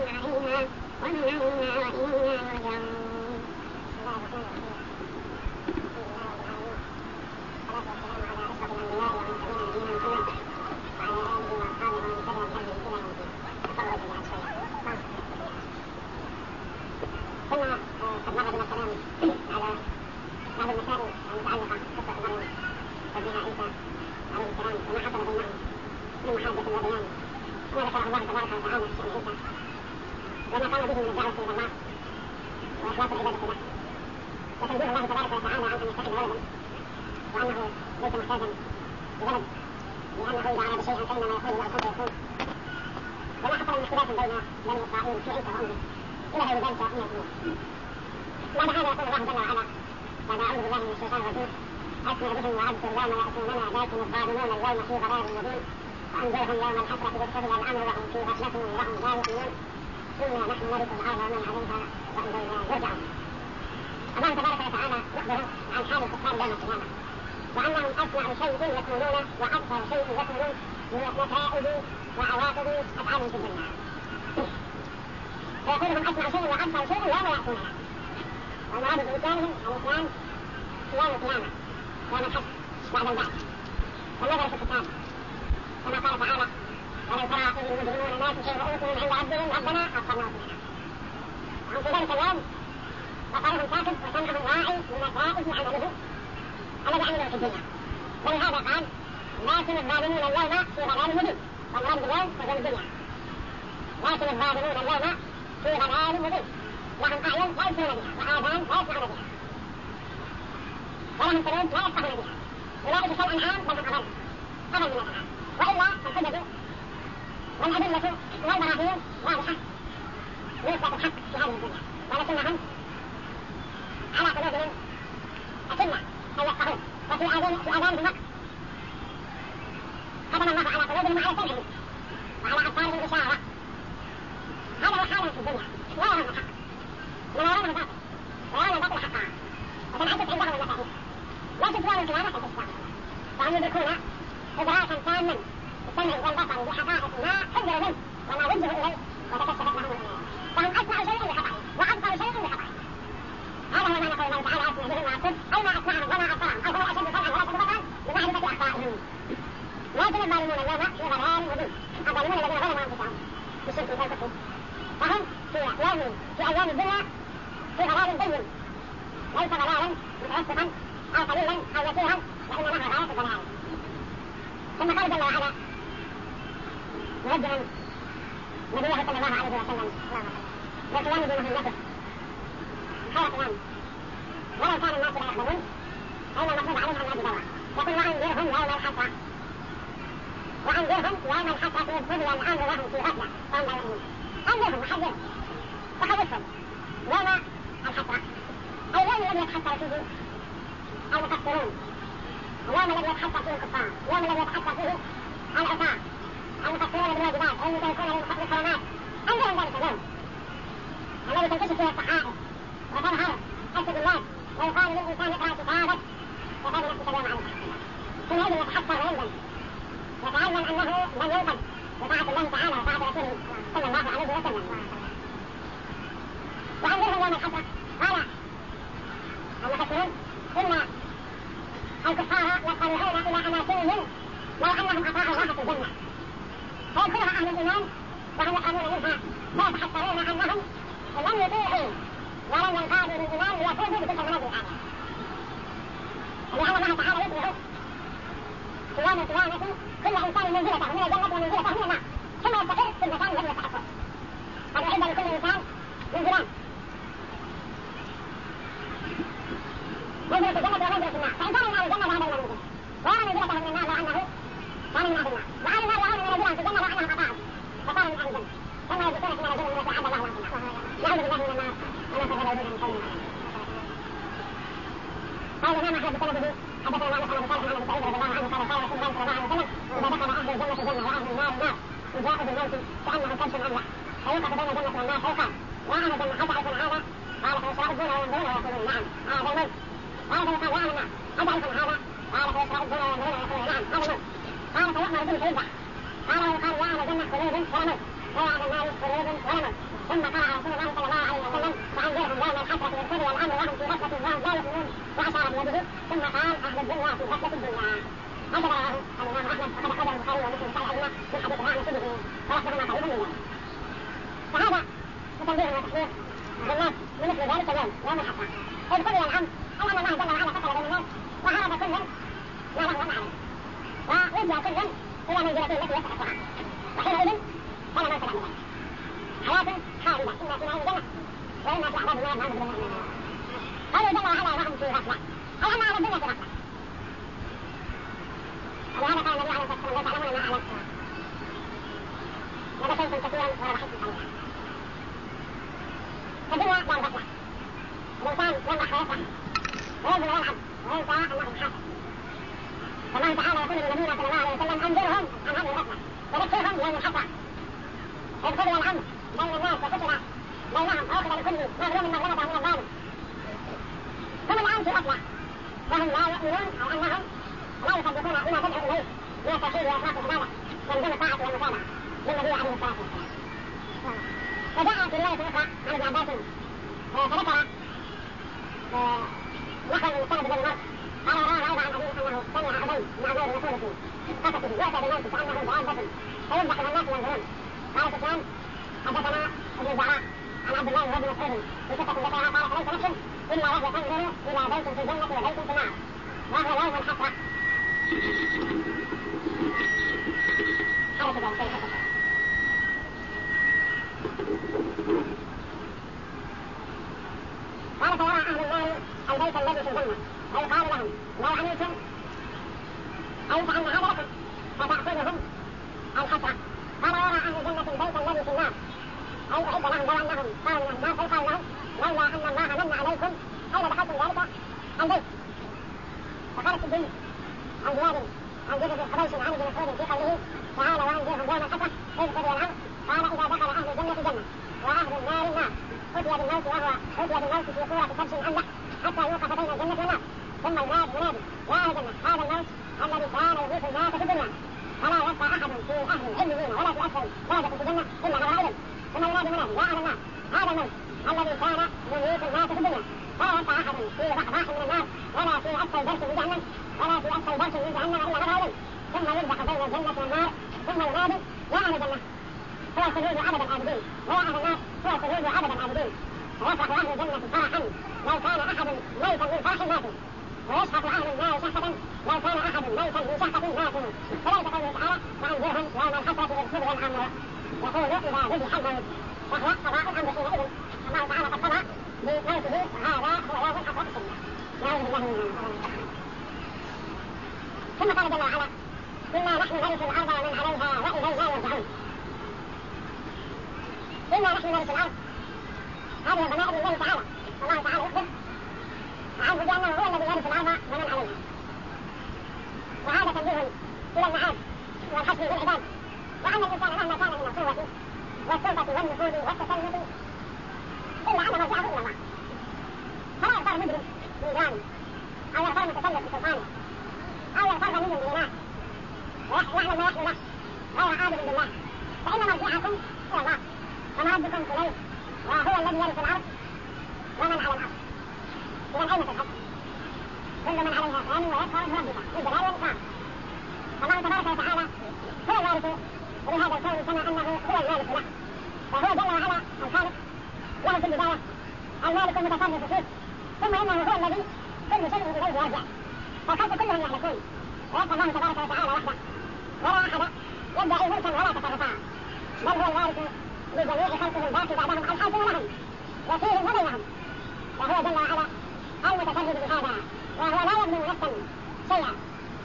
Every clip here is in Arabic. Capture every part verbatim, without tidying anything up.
عليها وهم علينا وإلينا يرجعون. ثم قد مر بنا الكلام على بعض المسائل المتعلقة بقصة مريم وابنها عيسى عليه السلام وما حصل بينهم من محاجة وبيان وما ذكره الله تبارك وتعالى في شأن عيسى وما كان به من الدعوة إلى الله وإخلاص العبادة له وتنزيه الله تبارك وتعالى عن أن يتخذ ولدا وأنه ليس محتاجا لولد لأنه إذا أراد شيئا فإنما يقول له كن فيكون. وما حصل من اختلاف بين بني إسرائيل في عيسى وأمه إلى غير ذلك من الأمور. بعد هذا يقول الله جل وعلا بعد أعوذ بالله من الشيطان الرجيم أسمع بهم وأبصر يوم يأتوننا لكن الظالمون اليوم في ضلال مبين وأنذرهم يوم الحسرة إذ قضي الأمر وهم في غفلة وهم لا يؤمنون إنا نحن نرث الأرض ومن عليها وإلينا يرجعون. الله تبارك وتعالى يخبر عن حال الكفار يوم القيامة وأنهم أسمع شيء يكونون وأبصر شيء يكونون من نتائج وعواقب أفعالهم في الدنيا. فيقولهم أسمع شيء وأبصر شيء يوم يأتوننا والمراد بإمكانهم الإسلام يوم القيامة يوم الحشر بعد البعث والنظر في الكتاب كما قال تعالى ولو ترى إذ المجرمون ناكسوا رؤوسهم عند ربهم ربنا أبصرنا وسمعنا. وهم في ذلك اليوم بصرهم كاتب وسمعهم واعي بنتائج عمله الذي عمله في الدنيا. ولهذا قال لكن الظالمون اليوم في ضلال مبين والمراد باليوم تكون الدنيا. لكن الظالمون اليوم في ضلال مبين لهم أعين لا يسمعون بها وآذان لا يسمعون بها ولهم قلوب لا يفقهون بها أولئك كالأنعام بل هم أضل أضل من الأنعام. وإلا فالحجج والأدلة والبراهين واضحة لإثبات الحق في هذه الدنيا ولكنهم على قلوبهم أكنة أن يفقهون وفي آذانهم وقت ختم الله على قلوبهم وعلى سمعهم وعلى أبصارهم إشارة. هذا هو حالهم في الدنيا لا يرون الحق إنما يرون الباطل ويرون الباطل حقا وتنعكس عندهم المفاهيم لا تدرون القيامة في الإسلام فهم يدركون إدراكا تاما بالسمع والبصر بحقائق ما حذروا منه وما وجهوا إليه وتكشفت لهم الأمور فهم أسمع شيء بخطأ وأبصر شيء بخطأ. هذا هو معنى قول الله تعالى أسمع بهم وأبصر أي ما أسمعهم وما أبصرهم أو هو أشد سمعا ولا أشد بصرا بمعرفة أخطائهم. لكن الظالمون اليوم في ضلال مبين الظالمون الذين ظلموا أنفسهم بالشرك والكفر فهم في يوم في أيام الدنيا في ضلال بين ليس ضلالا متوسطا أو قليلا أو يسيرا وإنما هو غاية الضلال. ثم قال جل وعلا موجها نبيه صلى الله عليه وسلم بالقيام بمهمته خير قيام ولو كان الناس لا يحضرون فإن المفروض عليهم أن يجدوا يقول وأنذرهم يوم الحسرة وأنذرهم يوم الحسرة إذ قضي الأمر وهم في غفلة وهم لا يؤمنون. أنذرهم وحذرهم وخوفهم يوم الحسرة أي اليوم الذي يتحسر فيه المقصرون اليوم الذي يتحسر فيه الكفار اليوم الذي يتحسر فيه العصاة المقصرون بالواجبات المتركون للحرمات. أنذرهم ذلك اليوم الذي تنكشف فيه الصحائف وتظهر السجلات ويقال للإنسان اقرأ كتابك وكان نفسك اليوم على الحسنة حينئذ يتحسر ويندم يتعلم أنه لم ينقذ بطاعة الله تعالى وطاعة رسوله صلى الله عليه وسلم. وأنذرهم يوم الحسرة قال المفسرون إن الكفار يطلعون إلى أماكنهم لو أنهم أطاعوا الله في الجنة فيدخلها أهل الإيمان وهم يحرمون منها فيتحسرون أنهم لم يطيعوا ولم ينقادوا للإيمان ليفوزوا بتلك المنازل العالية. لأن الله تعالى يطلع في يوم القيامة كل إنسان منزلته من الجنة ومنزلته من النار ثم يستقر في المكان الذي يستحقه. قد أعد لكل إنسان منزلان منزلة الجنة ومنزلة النار فإن كان ينال الجنة فهذا المنزل ويرى منزلته من النار لأنه كان من أهل النار وعلى النار يرون منزلهم في الجنة لأنهم أطاعوا فكانوا من أهل الجنة ثم يدخلون في منازلهم التي أعد الله لهم في النار. نعوذ بالله من النار وما تجعل وجودا من شيء. قال الإمام أحمد بسنده حدثنا مالك عن أبي صالح عن أبي سعيد رضي الله عنه قال قال رسول الله صلى الله عليه وسلم إذا دخل أهل الجنة الجنة وأهل النار النار يجاء بالموت كأنه كبش أملح فيوقف بين الجنة والنار فيقال يا أهل الجنة هل تعرفون هذا؟ قال فيشرعون وينظرون ويقولون نعم هذا الموت. قال فيقال يا أهل النار هل تعرفون هذا؟ قال فيشرعون وينظرون ويقولون نعم هذا الموت. قال فيؤمر به فيذبح قال ويقال يا أهل الجنة خلود فلا موت غير على النار خروج ولمس. ثم قرأ رسول الله صلى الله عليه وسلم وأنذرهم يوم الحسرة إذ قضي الأمر وهم في غفلة وهم لا يؤمنون وأشار بيده ثم قال أهل الدنيا في غفلة الدنيا. هكذا رواه الإمام أحمد وقد أخرجه البخاري ومسلم في العلم من حديث الأعمش به ولفظهما قريب من ذلك. فهذا تنبيه وتحذير للناس بمثل ذلك اليوم يوم الحسرة إذ قضي الأمر أي أن الله جل وعلا فصل بين الناس وعرض كل ما له وما عليه ووجه كل إلى منزلته التي يستحقها وحينئذ كان من سلام ذلك حياة خالدة إما في نعيم الجنة وإما في عذاب النار نعوذ بالله من النار. قالوا جل وعلا وهم في غفلة أي أن أهل الدنيا في غفلة. ولهذا قال النبي عليه الصلاة والسلام لا تعلمون ما أعلمتم لبكيتم كثيرا وربحتم قليلا. فالدنيا دار غفلة الإنسان ينبح ويفرح وينزل ويلعب وينسى أنه حاسب. فالله تعالى يقول للنبي صلى الله عليه وسلم أنذرهم عن هذه الغفلة وذكرهم يوم الحسرة إذ قضي الأمر بين الناس وقتل بينهم ويأخذ لكل مظلوم مظلمته من الظالم. هم الآن في غفلة وهم لا يؤمنون أو أنهم لا يصدقون بما تدعو إليه من التوحيد وإخلاص العبادة ولزوم الطاعة والمتابعة للنبي عليه الصلاة والسلام. وجاء في رواية أخرى عن ابن عباس فذكر نحو من السند بن عمر قال رواه أيضا عن أبيه أنه سمع أبي بن عمر يقول في قصته يؤتى بالموت كأنه دابة فيذبح والناس ينظرون. قال سفيان حدثنا ابن الزعراء عن عبد الله بن مسعود في قصة ذكرها قال فليس نفس إلا وهي تنظر إلى بيت في الجنة وبيت في النار وهو يوم الحسرة. حركة ذلك الحسرة. قال فيرى أهل النار البيت الذي في الجنة ويقال لهم لو عملتم أي فعلنا هذا لكم فتأخذهم الحسرة. قال يرى أهل الجنة البيت الذي في النار أي أعد لهم لو أنهم صاروا من النار فيقال لهم لولا أن الله من عليكم أين دخلتم ذلك البيت. فقال السدي عن زياد عن جبل الحبيش عن ابن مسعود في قوله تعالى وأنذرهم يوم الحسرة إذ قضي الأمر قال إذا دخل أهل الجنة جنة وأهل النار النار أتي بالموت وهو أتي بالموت في صورة كبش أملح حتى يوقف بين الجنة والنار ثم ينادي منادي يا أهل الجنة هذا الموت الذي كان يغيث الناس في الدنيا فلا يبقى أحد في أهل العلمين ولا في أسفل درجة في الجنة إلا على علم. ثم ينادي منادي يا أهل النار هذا الموت الذي كان يغيث الناس في الدنيا فلا يبقى أحد في ضحضاح من النار ولا في أسفل درس من جهنم ولا في أسفل درس من جهنم إلا على علم. ثم يذبح بين الجنة والنار ثم ينادي يا أهل الجنة هو الخلود عبد العابدين ويا أهل النار هو الخلود عبد العابدين. فيفرح أهل الجنة فرحا لو كان أحد ميتا من فرح مات ويشهق أهل النار شهقة لو كان أحد ميتا من شهقة مات. فليس قوله تعالى وأنذرهم يوم الحسرة إذ قضي الأمر يقول إذا ذبح الموت فهو قضاء الأمر حينئذ الله تعالى قد قضى بموته وهذا هو يوم الحسرة في الدنيا. نعوذ بالله من النار. ثم قال جل وعلا إنا نحن نرث الأرض ومن عليها وإلينا يرجعون. إنا نحن نرث الأرض هذه الضمائر لله تعالى. الله تعالى يخبر عنه بأنه هو الذي يرث الأرض ومن عليها وهذا تنبيه إلى المعاد والحسن بالعباد وأن الإنسان مهما كان من القوة والسلطة والنفوذ والتسلط إلا أن مرجعه إلى الله. فلا يغتر مجرم بإجرامه أو يغتر متسلط بسلطانه أو يغتر غني بغناه ويعلم ما يحمي له غير عابد بالله فإن مرجعكم إلى الله ومردكم إليه وهو الذي يرث الأرض ومن على الأرض. إذن أين تذهب؟ كل من عليها فان ويبقى وجه ربك بالجلال والإكرام. فالله تبارك وتعالى هو الوارث لهذا الكون كما أنه هو المالك له. فهو جل وعلا الخالق له في البداية المالك المتصرف فيه ثم إنه هو الذي كل شيء إليه يرجع. فالخلق كلهم يهلكون ويبقى الله تبارك وتعالى وحده ولا أحد يدعي ملكا ولا تصرفا بل هو الوارث لجميع خلقه الباقي بعدهم الحاكم لهم وفيهم وبينهم. وهو جل وعلا المتفرد بهذا وهو لا يظلم نفسا شيئا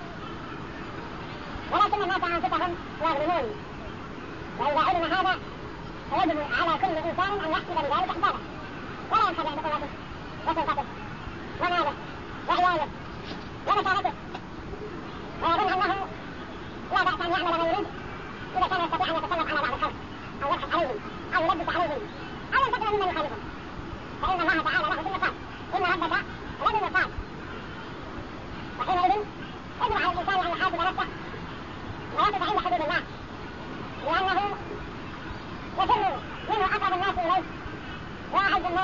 ولكن الناس أنفسهم يظلمون. وإذا علم هذا فيجب على كل إنسان أن يحسب بذلك حسابه ولا ينخدع بقوته وسلطته وماله وعياله ومكانته ويظن أنه لا بأس أن يعمل ما يريد إذا كان يستطيع أن يتسلط على بعض الخلق أو يضحك عليهم أو يلبس عليهم أو ينتقم ممن يخالفهم فإن الله تعالى له بالمصاب إن ربك لبالمصاب. وحينئذ يجب على الإنسان أن يحاسب نفسه ويقف عند حدود الله لأنه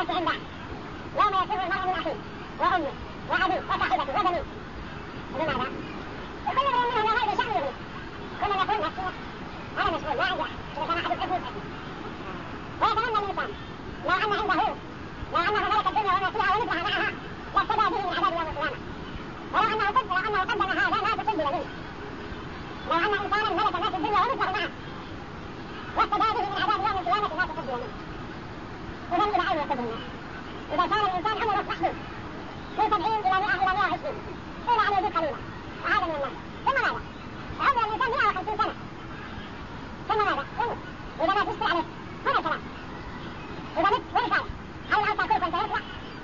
الناس عنده يوم يفر المرء من أخيه وأمه وأبيه وصاحبته وبنيه. لماذا؟ وكل امرئ منهم يومئذ شأن يغنيه. كل يقول نفسه أنا مسؤول ما عندي أحد، إذا كان أحد يحبه ويتمنى الإنسان لو أن عنده لو أنه ملك الدنيا وما فيها ومثلها معها لافتدى به من عذاب يوم القيامة. ولو أنه قدم لو أنه قدم هذا ما تقبل منه. لو أن إنسانا ملك ما في الدنيا ومثله معه وافتدى به من عذاب يوم القيامة ما تقبل منه. إذن إلى أين يقبل الناس؟ إذا كان الإنسان عمره محدود من سبعين إلى مئة إلى مئة وعشرين إلى أن يزيد قليلا وهذا من الناس. ثم ماذا؟ عمر الإنسان مئة وخمسين سنة ثم ماذا؟ يموت. إذا ما تشكي عليه هنا الكلام. إذا مت وين صالح؟ هل الأوسع كل كنت يطلع؟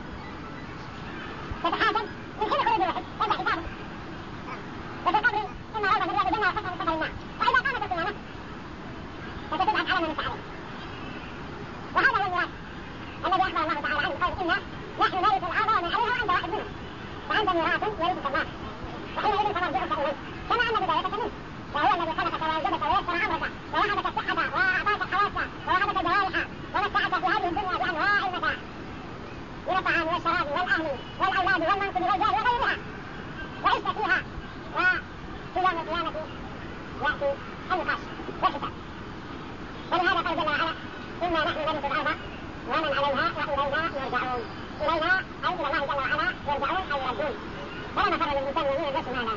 تتحاسب من حين خروج الوحيد تبدأ حسابه. وفي القبر إما روضة من رياض الجنة وفتح من سفر النار. وإذا قامت القيامة فتبعث على من مت عليه. وهذا هو الميراث الذي أخبر الله تعالى عنه قال إنا نحن نرث الأرض ومن عليها وأنت واحد منهم فأنت ميراث يرثك الله وحينئذ فنرجعك إليه كما أن بدايتك منه فهو الذي خلقك وأوجدك ويسر أمرك ووهبك الصحة وأعطاك الحواس ووهبك الجوارح ومتعك في هذه الدنيا بأنواع المتاع من الطعام والشراب والأهل والأولاد والمنصب والجاه وغيرها وعشت فيها وفي يوم القيامة يأتي النقاش والحساب. ولهذا قال جل وعلا إنا نحن نرث الأرض ومن عليها وإلينا يرجعون. إلينا أي إلى الله جل وعلا يرجعون أي يردون. فلا مفر للإنسان ومن الناس ماذا؟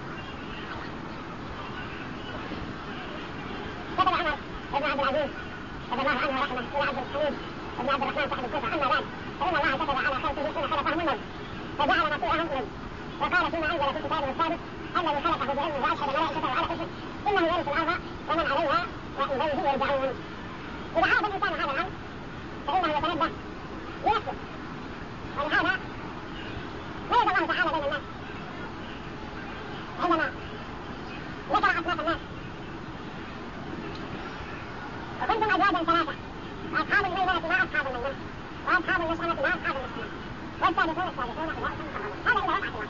كتب عمر بن عبد العزيز رضي الله عنه ورحمه إلى عبد الحميد بن عبد الرحمن صاحب الكوفة أما بعد فإن الله كتب على خلقه حين خلقهم الموت فجعل نصيرهم إليه وقال فيما أنزل في كتابه الثابت الذي خلقه بعلمه وأشهد ملائكته على كفره إنه يرث الأرض ومن عليها وإليه يرجعون. إذا عرف الإنسان هذا الأمر فإنه يتنبه لنفسه. ولهذا ميز الله تعالى بين الناس عندما ذكر أصناف الناس وكنتم أزواجا ثلاثة وأصحاب الميمنة ما أصحاب الميمنة وأصحاب المشأمة ما أصحاب المشأمة والسابقون السابقون أولئك المقربون. هذا إلى وقعة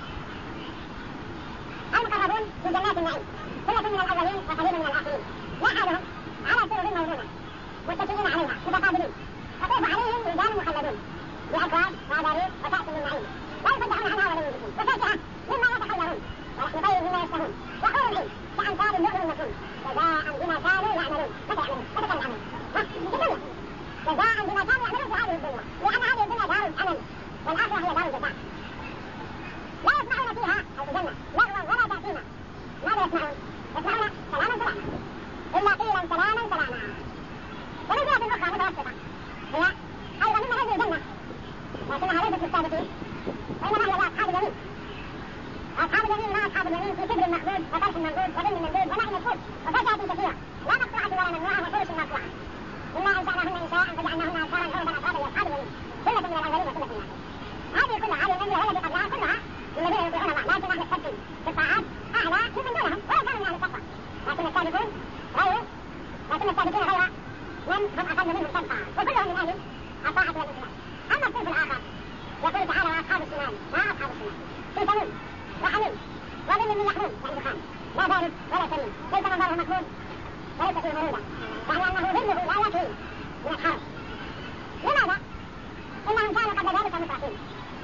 المقربون في جنات النعيم ثلة من الأولين وقليل من الآخرين يحالهم على سرر موضونة متكئين عليها متقابلين تطوف عليهم ولدان مخلدون بأكواب وأباريق وكأس من نعيم لا يصدعون عنها ولا ينزفون وفاكهة مما يتخيرون ولحم طير مما يشتهون وحور العين كأمثال اللؤلؤ المكنون جزاء بما كانوا يعملون. متى يعملون؟ متى كانوا يعملون؟ في الدنيا جزاء بما كانوا يعملون في هذه الدنيا لأن هذه الدنيا دار الأمل والآخرة هي دار الجزاء. لا يسمعون فيها أي الجنة لغوا ولا تأثيما. ماذا يسمعون؟ يسمعون سلاما سلاما إلا قيلا سلاما سلاما. ونزلة أخرى متوسطة هي أيضا من هذه الجنة لكنها ليست للسابقين وإنما هي لأصحاب اليمين. أصحاب اليمين ما أصحاب اليمين في كبر مقبول وطرح منضود وظل منضود ونعم مفقود وفاكهة كثيرة لا مقطوعة ولا ممنوعة وفرش مرفوعة إنا أنشأناهن إنشاء فجعلناهن أبكارا عربا أترابا لأصحاب اليمين ثلة من الأولين وثلة من الآخرين. هذه كلها هذه المنزلة والتي قبلها كلها للذين يطيعون الله لكن أهل الصدق في الطاعات أعلى ممن دونهم ولا كانوا من أهل التقوى لكن السابقون غير لكن السابقين غير من هم أقل منهم صدقا وكلهم من أهل الطاعة والإخلاص. أما الصنف الآخر يقول تعالى وأصحاب الشمال ما أصحاب الشمال في سموم وحميم وظل من يحموم يعني دخان لا بارد ولا كريم ليس منظره مكروه وليس فيه مرودة يعني أنه ظله لا يكفي من الحرب. لماذا؟ إنهم كانوا قبل ذلك مترفين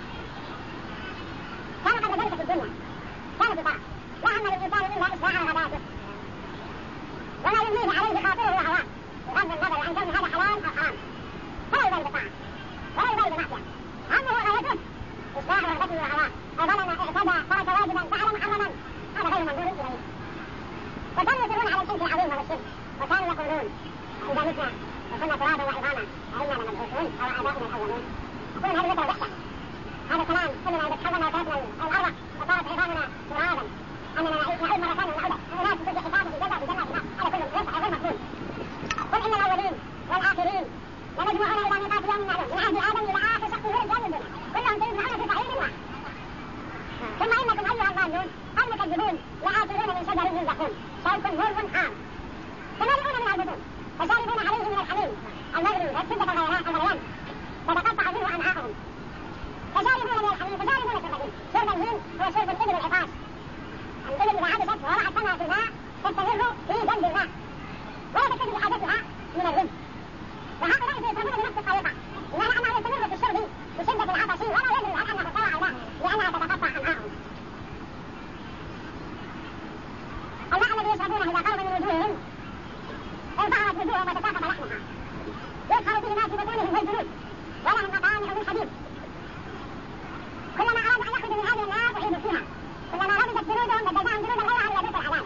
كانوا قبل ذلك في الدنيا كانوا بطاعة لا هم للإنسان إلا إصلاح غداته وما يمليه عليه خاطره وهواه بغض النظر عن كون هذا حلال أو حرام فلا يبالي بطاعة ولا يبالي بمعصية. همه غايته إصلاح رغبته وهواه فظلم اعتدى ترك واجبا فعل محرما هذا غير منظور إليه. وكانوا يصرون على الحنث العظيم والشرك وكانوا يقولون إذا متنا وكنا ترابا وعظاما أئنا لمبعوثون أو آباؤنا الأولون. يقولون هذه مثل وحشة هذا كلام كلنا إذا تحولنا وتركنا الأرض وصارت عظامنا ترابا أننا نعود مرة ثانية ونعود الناس في حسابه جزاء بجنة هذا كله ينفع غير مقبول. قل إن الأولين والآخرين لمجموعون إلى ميقات يوم معلوم من عهد آدم إلى آخر شخص ولد يوم الدنيا كلهم تجمعون في صعيد واحد. ثم إنكم أيها الضالون المكذبون لآكلون من شجر من زقوم شوك مر حار فمالئون من البطون فشاربون عليه من الحميم المغلي والشدة الغليان فتقطع منه أمعاءهم فشاربون من الحميم فشاربون شرب شرب الهين هو شرب الإبل العطاش. الإبل إذا عطشت ووضعت فمها في الماء تستمر في جنب الماء ولا تكتفي بحاجتها من الرزق. وهؤلاء يشربون بنفس الطريقة بمعنى أنه الجذور وتساقط لحمها يظهر به ما في بطونهم والجلود ولهم مطامع من حديد كلما أرادوا أن يخرجوا من هذه النار أعيدوا فيها كلما رفضت جلودهم بدلناهم جلودا غيرها ليذوقوا العذاب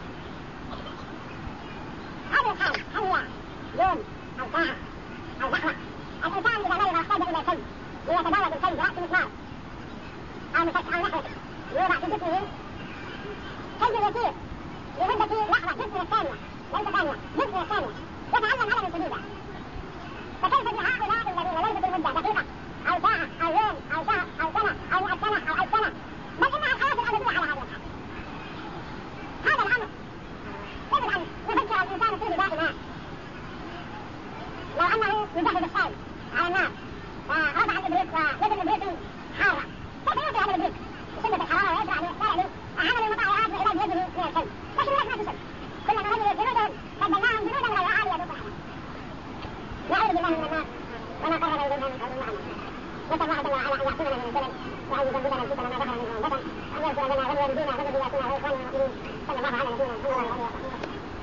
هذه الحال هل هي يوم أو ساعة أو لحظة الإنسان إذا مرض واحتاج إلى شيء ليتداوى بالشيء برأس مسمار أو مسك أو نحوه يوضع في جسمه شيء يسير لمدة لحظة جزء الثانية ليس ثانية جزء الثانية يتعلم على الجديدة فكيف بهؤلاء الذين ليسوا بالمدة دقيقة أو ساعة أو يوم أو شهر أو سنة أو مئة سنة أو ألف سنة بل إنها الحياة الأبدية على هذه الحال هذا الأمر يجب أن يفكر الإنسان فيه دائما لو أنه يجهز الشاي على النار ورفع الإبريق ويد الإبريق حارة كيف يوقع على الإبريق بشدة الحرارة ويشرع ليعمل عمل المطاعات وعلاج يده من الشيء لكن لا ما تشد كلما رجل جنودهم بدلناهم جنودا غير عالية يذوقوا العذاب نعوذ بالله من النار وما قرب إليها من قول معنا نسأل الله جل وعلا أن يعصمنا من الجلد وأن يجنبنا الفتن ما ظهر منه وبطن وأن يغفر لنا ولوالدينا وذرياتنا وإخواننا المؤمنين صلى الله على نبينا محمد وعلى آله وصحبه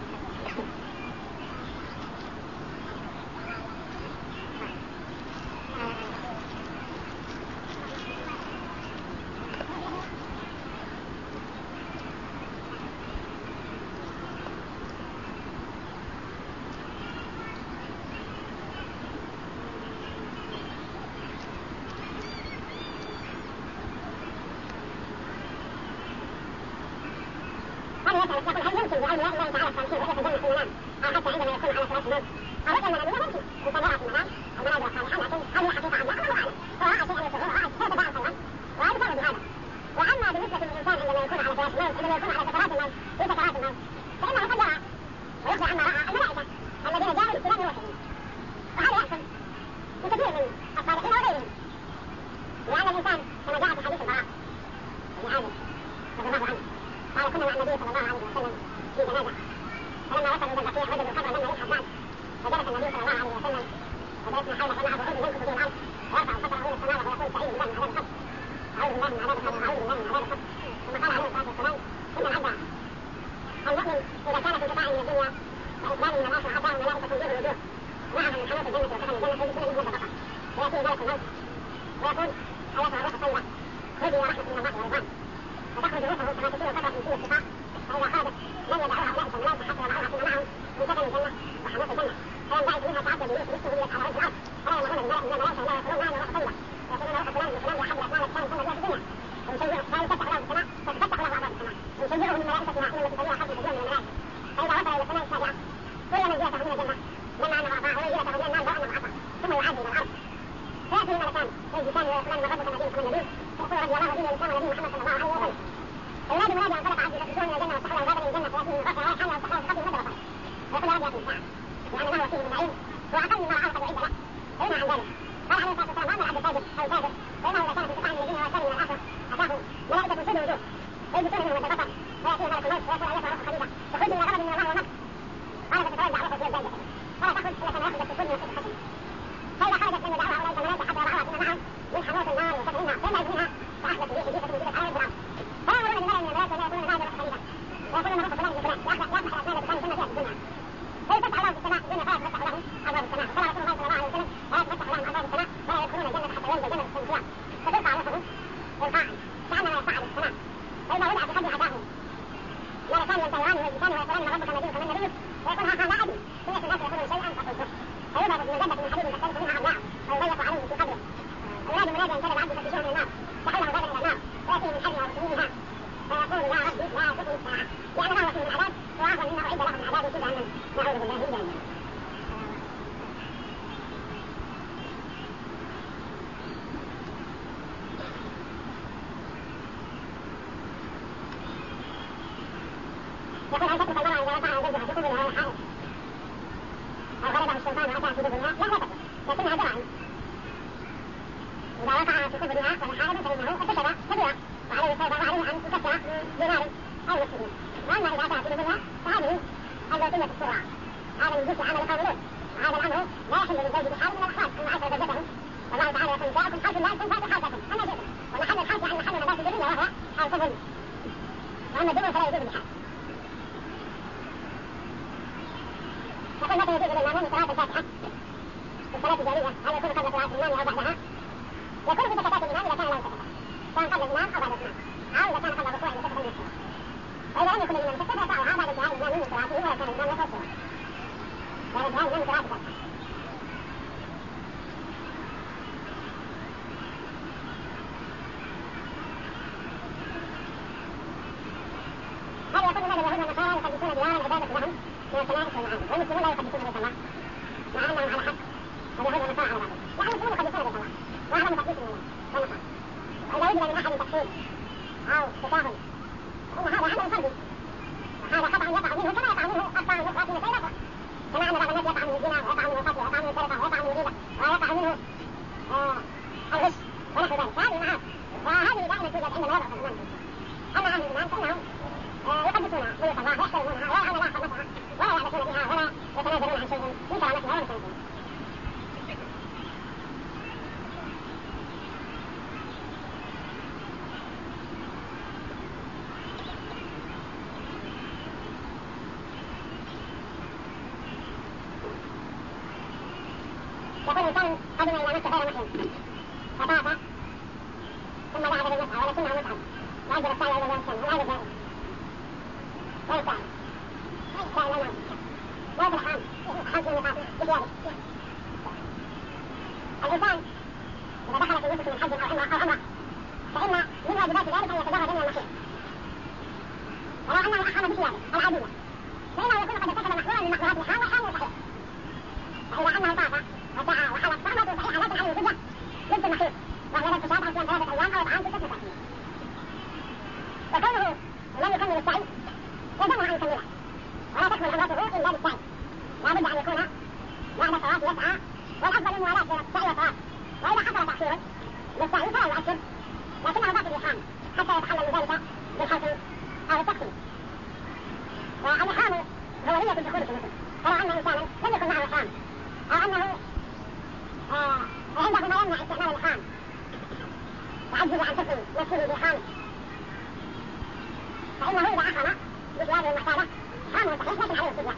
يقول هل يمكن بأولياء الله تعالى الصالحين رؤية الجنة في المنام أو حتى عندما يكون على فراش الموت أو رؤية المنامية ممكن إنسان يرى في المنام المنازل الصالحة لكن هل هي حقيقة أم لا؟ الله أعلم هو رأى شيئا يسره ورأى كيف دعا صلى وهذا فرق بهذا وأما بالنسبة للإنسان عندما يكون على فراش الموت عندما يكون على سكرات الموت في سكرات الموت فإنه قد يرى ويخبر عما رأى الملائكة الذين جاءوا للسلام والحكمة وهذا يحصل لكثير من الصالحين وغيرهم لأن الإنسان كما جاء في حديث البراء بن عازب رضي الله عنه قال كنا مع النبي صلى الله عليه وسلم في جنازة فلما وصلوا إلى البقيع وجدوا قبرا لم يلحق بعد فجلس النبي صلى الله عليه وسلم وجلسنا حوله ومعه عود ينكت به الأرض ويرفع صدره إلى السماء ويقول سعيد بالله من عذاب القبر أعوذ بالله من عذاب القبر أعوذ بالله من عذاب القبر ثم قال عليه الصلاة والسلام إن العبد المؤمن إذا كان في انقطاع من الدنيا وإقبال من الآخرة أتاه ملائكة تنزيل الوجوه معها من حنوت الجنة ودخل الجنة فيجلسون منه فقط ويأتي ملك الموت ويقول أيتها الروح الطيبة خذي ورحمة من الله ورضوان فتخرج روحه كما تسير قطرة في السقاء فإذا خرجت لم يدعوها أولئك الملائكة حتى يضعوها فيما معهم من سكن الجنة وحنوت الجنة فينبعث منها تعدد بيوت باسمه على وجه الأرض فلا يمنعون من الملائكة لا يقولون معنا روح طيبة يقولون روح فلان وفلان لأحد الأسماء التي كانت تمر بها في الدنيا ويشيعه فيفتح له السماء فتفتح له أبواب السماء ويشيعه من ملائكتها إلى التي تليها حرب كثير من الملائكة فإذا وصل إلى السماء السابعة كل منزلته من الجنة لما أنه أعطاه ومنزلته من النار لو أنه عصى ثم يعاد إلى الأرض فيأتي الملكان فيجلسان ويقولان من ربك الذي كمن نبيه فيقول رضي الله دين الإسلام ونبي محمد صلى الله عليه وسلم فينادي منادي انطلق عبد يخرجون من الجنة واستحل الباب من الجنة فيأتي من غفرة ويحل واستحل ويخطي مدى بصره ويقول يا رب يأتي الساعة لأن ما هو فيه من نعيم هو أقل مما رآه قد أعد له فينهى عن ذلك قال عليه الصلاة والسلام وأما العبد الفاجر أو الفاجر فإنه إذا كان في قطاع من الدنيا وأكثر من الآخرة أتاه ملائكة سود وجوه فيجلسون منه مدى بصر ويأتيه ملك الموت ويقول أيتها الروح الخبيثة تخرج من غضب من الله ومكر قال فتتوزع روحه في الزوجة فلا تخرج إلا كما يخرج السود من الحسن فإذا خرجت لم يدعوها أولئك الملائكة حتى يضعوها فيما معهم من حموت النار وسبعين فينبعث منها فأحدث ريح جيفة موجودة على وجه الأرض فيأمرون بملأ من الملائكة ويقولون هذا روح خليفة ويقولون روح فلان بفلان يصبح يصبح الأسنان بفلان ثم فيها في الدنيا فيفتح الله في السماء الدنيا فلا تفتح لهم أبواب السماء قال رسول الله صلى الله عليه وسلم لا تفتح لهم أبواب السماء ولا يدخلون الجنة حتى يلج الجنة في الانقياد فترفع روحه إلقاء كأنما يصعد السماء فإذا وضع بقدر أتاه ملكان ينتهران ويجلسان ويقولان من ربك الذي كمن نبيه ويقول ها لا أدري سمعت الناس يقولون شيئا فقلته فيوضع بمجدة من حديد تختلف منها أضلاعه ويضيق عليه في قبره وينادي منادي أن كذب عبدك تشير من النار فحله بابا إلى النار ويأتيه من حرها وسنينها فيقول يا ربي لا تقم الساعة لأن ما هو فيه من عذاب وأعظم مما أعد له من عذاب في جهنم نعوذ بالله من جهنم يقول هل تترك المرأة إذا وقع زوجها في قبلها وهي حائض أو غلبه الشيطان وأتى في دبرها لا لا تترك لكنها درعا إذا وقع في قبلها وهي حائض فإنه ارتكب كبيرة وعليه السيطان وعليه أن يكفر دينار أو نصفه وأما إذا أتى في دبرها فهذه اللوطية السرعة هذا من جزء عمل قوم لوط وهذا الأمر لا يحل للزوج بحال من الأحوال أن يعرف زوجته والله تعالى يقول جاءكم حرث لا يكون فاتح حرثكم أما شئتم ومحل الحرث عن محل نبات الجبل وهو القبل وأما الدبر فلا يجوز بحال يقول متى يجوز الإمام أو بعدها يكون في سكتات الإمام إذا كان له سكتة سواء قبل الإمام أو بعد الإمام أو إذا كان قبل الركوع إذا سكت النصف وإذا لم يكن الإمام سكت رفعها بعد انتهاء الإمام من قراءته ولا كان الإمام يقرأ سورة بعد انتهاء الإمام من قراءته هذا يقول لماذا اليهود والنصارى يقدسون ديارا العبادة لهم من الكنائس والمعابد والمسلمون لا يقدسون بيت الله مع أنهم على حق واليهود والنصارى على باطل نحن المسلمون يقدسون بيت الله وأعلم تقديس الله والنصارى وإذا وجد من أحد تكفير أو تساهل فإن هذا عمل فردي وهذا خطأ يقع منه كما يقع منه أخطاء أخرى في مسائل أخرى كما أن بعض الناس يقع منه الزنا ويقع منه القتل ويقع منه السرقة ويقع منه الغيبة ويقع منه الغش ونحو ذلك فهذه المعاصي وهذه دائما توجد عندما يضعف الإيمان أما أهل الإيمان فإنهم يقدسون بيوت الله ويحترمونها ولا يرون لها حرمتها ولا يعبثون بها ولا يتنازلون عن شيء من كرامتها ولا مكانتها. يقول الإنسان قدم إلى مكة غير محرم فطاف ثم ذهب بالمسعى ولكنه متعب وأجل السعي إلى ذلك الشمس هل هذا جائز؟ لا يسعى لا لا لا لا بالحام حمس الميقات بثيابه الإنسان إذا دخل في نسك من حج أو عمرة أو عمرة فإن من واجبات ذلك أن يتجرد من المحيط ولو أنه أحرم بثيابه العادية فإنه يكون قد ارتكب محظورا من محظورات الإحرام والإحرام صحيح فإذا أنه طاف وسعى وحلق فعمرته صحيحة لكن عليه فدية ضد المحيط وهي لن تشاطر صيام ثلاثة أيام أو إطعام ستة مساكين وكونه لم يكمل السعي يلزمه أن يكمله ولا تكمل عمرته إلا بالسعي لا بد أن يكون بعد الطواف يسعى والأفضل الموالاة بين السعي والطواف وإذا حصل تأخير للسعي فلا يؤثر لكنه باطل الإحرام حتى يتحلل من ذلك بالحلق أو التقسيم والإحرام هو نية الدخول في النسك فلو أن إنسانا لم يكن معه إحرام أو أنه آه عنده ما يمنع استعمال الإحرام وعجز عن تسلم نفسه بإحرامه فإنه إذا أحرم بثيابه المعتادة إحرامه صحيح لكن عليه الفدية.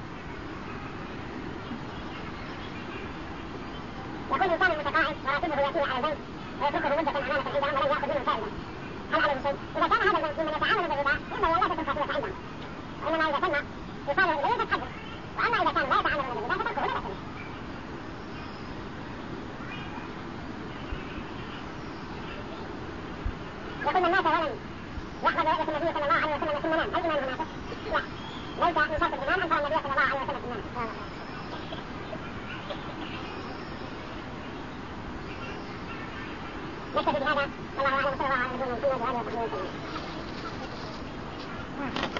يكون الإنسان متقاعد وراتبه يأتيه على البنك ويتركه مدة أمانة عندهم ولم يأخذ منه فائدة هل عليه شيء؟ إذا كان هذا البنك ممن يتعامل بالربا ينبغي أن لا تكون فاتورة عندهم وإنما إذا تم إيصاله إليه فتحدث وأما إذا كان لا يتعامل بالربا فتركه لا بأس به. يقول من مات ولم يحفظ رؤية النبي صلى الله عليه وسلم ثم نام هل الإيمان منافق؟ لا ليس من شرط الإيمان أن ترى النبي صلى الله عليه وسلم في المنام. نكتفي بهذا والله أعلم وصلى الله على نبينا محمد وآله وصحبه وسلم.